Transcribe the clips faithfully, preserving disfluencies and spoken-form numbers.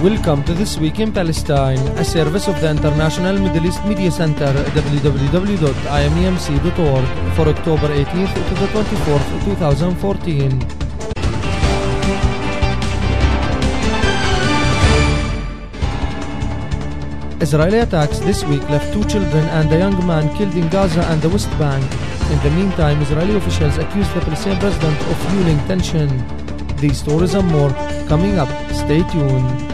Welcome to This Week in Palestine, a service of the International Middle East Media Center, w w w dot i m e m c dot org, for October eighteenth to the twenty-fourth, twenty fourteen. Israeli attacks this week left two children and a young man killed in Gaza and the West Bank. In the meantime, Israeli officials accused the Palestinian president of fueling tension. These stories and more coming up. Stay tuned.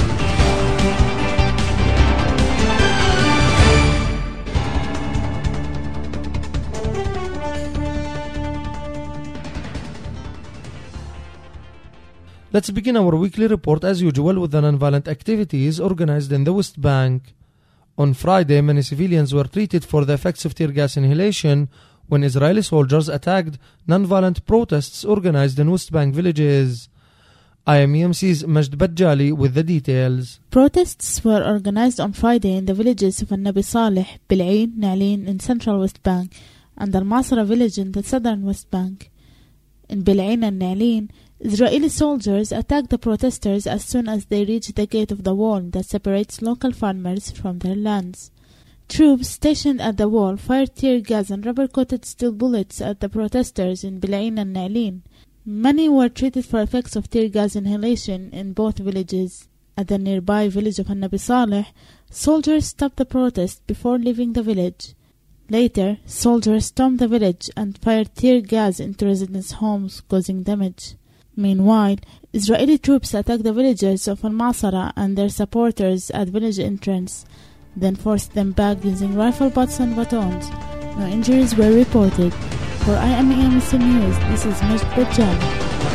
Let's begin our weekly report as usual with the nonviolent activities organized in the West Bank. On Friday, many civilians were treated for the effects of tear gas inhalation when Israeli soldiers attacked nonviolent protests organized in West Bank villages. I M E M C's Majd Bajali with the details. Protests were organized on Friday in the villages of Nabi Saleh, Bil'ain, Na'lin in central West Bank and Al-Masra village in the southern West Bank. In Bil'ain and Na'lin, Israeli soldiers attacked the protesters as soon as they reached the gate of the wall that separates local farmers from their lands. Troops stationed at the wall fired tear gas and rubber-coated steel bullets at the protesters in Bil'ain and Na'lin. Many were treated for effects of tear gas inhalation in both villages. At the nearby village of Nabi Saleh, soldiers stopped the protest before leaving the village. Later, soldiers stormed the village and fired tear gas into residents' homes, causing damage. Meanwhile, Israeli troops attacked the villagers of Al-Masra and their supporters at village entrance, then forced them back using rifle butts and batons. No injuries were reported. For I M E M C News, this is Majd Bajali.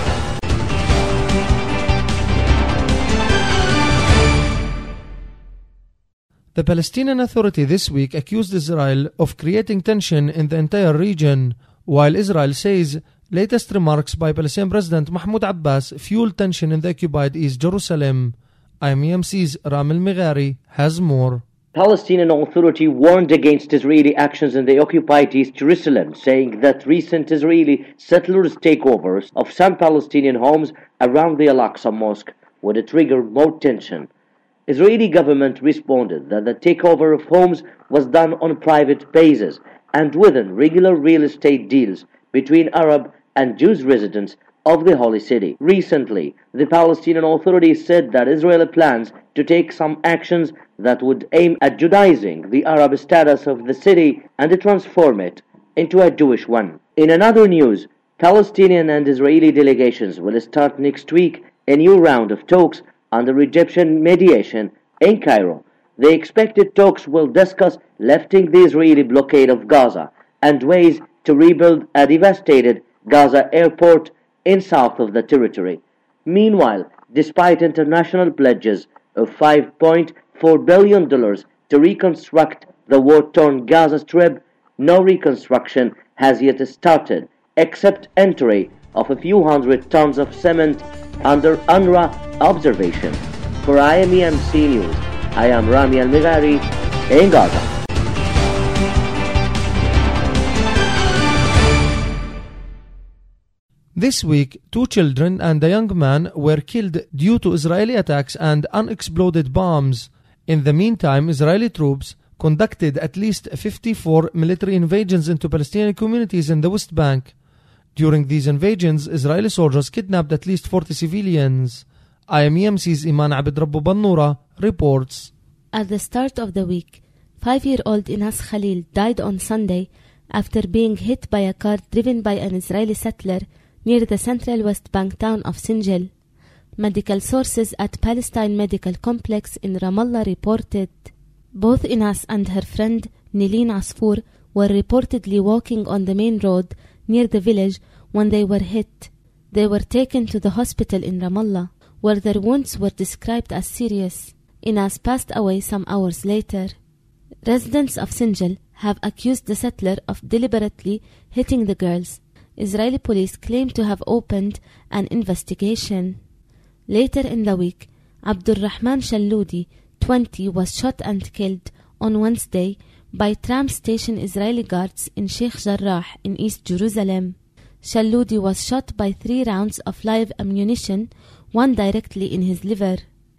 The Palestinian Authority this week accused Israel of creating tension in the entire region, while Israel says latest remarks by Palestinian President Mahmoud Abbas fueled tension in the occupied East Jerusalem. I M E M C's Rami Al-Meghari has more. Palestinian Authority warned against Israeli actions in the occupied East Jerusalem, saying that recent Israeli settlers' takeovers of some Palestinian homes around the Al-Aqsa Mosque would trigger more tension. Israeli government responded that the takeover of homes was done on private basis and within regular real estate deals between Arab and Jewish residents of the Holy City. Recently, the Palestinian Authority said that Israel plans to take some actions that would aim at Judaizing the Arab status of the city and transform it into a Jewish one. In another news, Palestinian and Israeli delegations will start next week a new round of talks under Egyptian mediation in Cairo. The expected talks will discuss lifting the Israeli blockade of Gaza and ways to rebuild a devastated Gaza airport in south of the territory. Meanwhile, despite international pledges of five point four billion dollars to reconstruct the war-torn Gaza Strip, no reconstruction has yet started, except entry of a few hundred tons of cement under UNRWA observation. For I M E M C News, I am Rami Al-Meghari in Gaza. This week, two children and a young man were killed due to Israeli attacks and unexploded bombs. In the meantime, Israeli troops conducted at least fifty-four military invasions into Palestinian communities in the West Bank. During these invasions, Israeli soldiers kidnapped at least forty civilians. I M E M C's Iman Abed Rabbu Bannura reports. At the start of the week, five-year-old Inas Khalil died on Sunday after being hit by a car driven by an Israeli settler near the central West Bank town of Sinjil. Medical sources at Palestine Medical Complex in Ramallah reported both Inas and her friend Nilin Asfour were reportedly walking on the main road near the village when they were hit. They were taken to the hospital in Ramallah, where their wounds were described as serious. Inas passed away some hours later. Residents of Sinjil have accused the settler of deliberately hitting the girls. Israeli police claim to have opened an investigation. Later in the week, Abdulrahman Shalloudi, twenty, was shot and killed on Wednesday by tram station Israeli guards in Sheikh Jarrah in East Jerusalem. Shalloudi was shot by three rounds of live ammunition, one directly in his liver.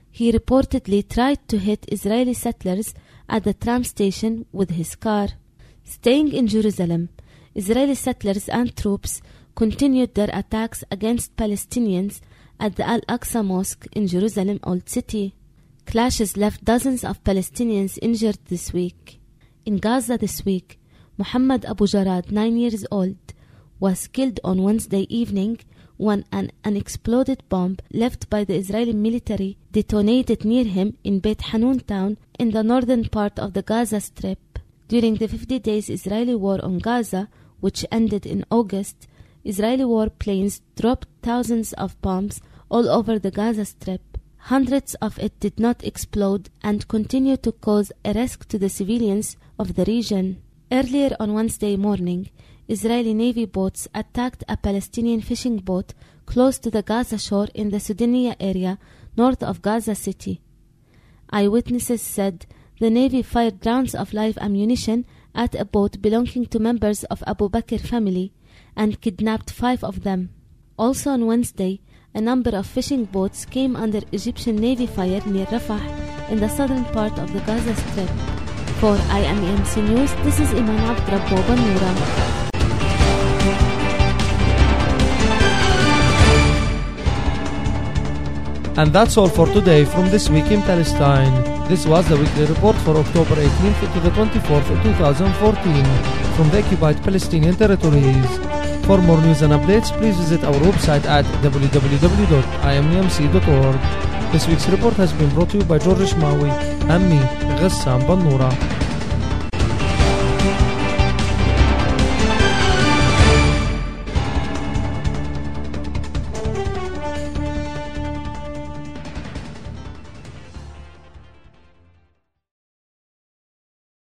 he reportedly tried to hit Israeli settlers at the tram station with his car. Staying in Jerusalem, Israeli settlers and troops continued their attacks against Palestinians at the Al-Aqsa Mosque in Jerusalem Old City. Clashes left dozens of Palestinians injured this week. In Gaza this week, Muhammad Abu Jarad, nine years old, was killed on Wednesday evening when an unexploded bomb left by the Israeli military detonated near him in Beit Hanun town in the northern part of the Gaza Strip. During the fifty days Israeli war on Gaza, which ended in August, Israeli warplanes dropped thousands of bombs all over the Gaza Strip. Hundreds of it did not explode and continue to cause a risk to the civilians of the region. Earlier on Wednesday morning, Israeli Navy boats attacked a Palestinian fishing boat close to the Gaza shore in the Sudaniya area north of Gaza City. Eyewitnesses said the Navy fired rounds of live ammunition at a boat belonging to members of Abu Bakr family and kidnapped five of them. Also on Wednesday, a number of fishing boats came under Egyptian Navy fire near Rafah in the southern part of the Gaza Strip. For I M E M C News, this is Iman Abdrabbo Banura. And that's all for today from This Week in Palestine. This was the weekly report for October eighteenth to the twenty-fourth, twenty fourteen from the occupied Palestinian territories. For more news and updates, please visit our website at w w w dot i m e m c dot org. This week's report has been brought to you by George Ishmawi and me, Ghessam Bannoura.